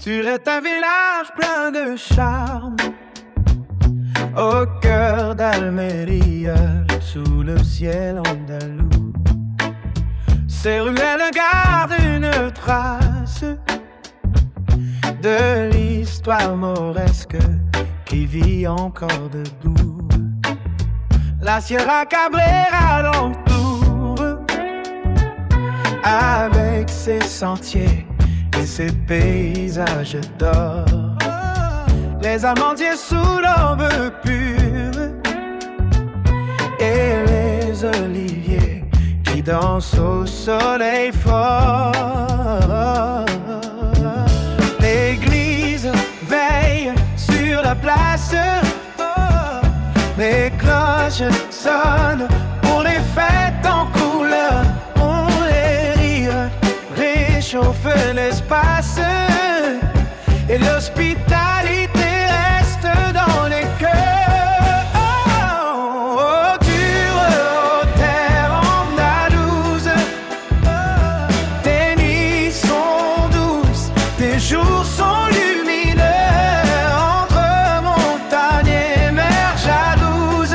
Sur un village plein de charme, au cœur d'Almeria, sous le ciel andalou. Ces ruelles gardent une trace de l'histoire mauresque qui vit encore debout. La Sierra Cabrera l'entoure avec ses sentiers et ses paysages d'or. Les amandiers sous l'aube pure et les oliviers qui dansent au soleil fort. L'église veille sur la place, les cloches sonnent pour les fêtes en couleur. On les rires réchauffe l'espace et l'hospitalité reste dans les cœurs. Dure terre andalouse, tes nuits sont douces, tes jours sont lumineux. Entre montagnes et mers jalouses,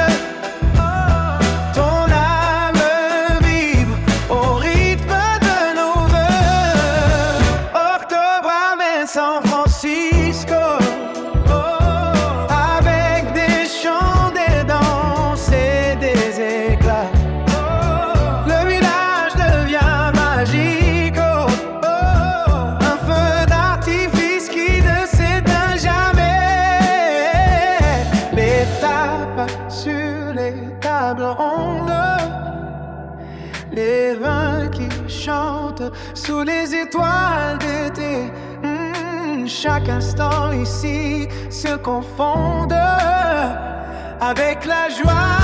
ton âme vibre au rythme de nos voeux. Octobre amène San Francisco, avec des chants, des danses et des éclats. Le village devient magique, un feu d'artifice qui ne s'éteint jamais. Les tapes sur les tables rondes, les vins qui chantent sous les étoiles d'été. Chaque instant ici se confonde avec la joie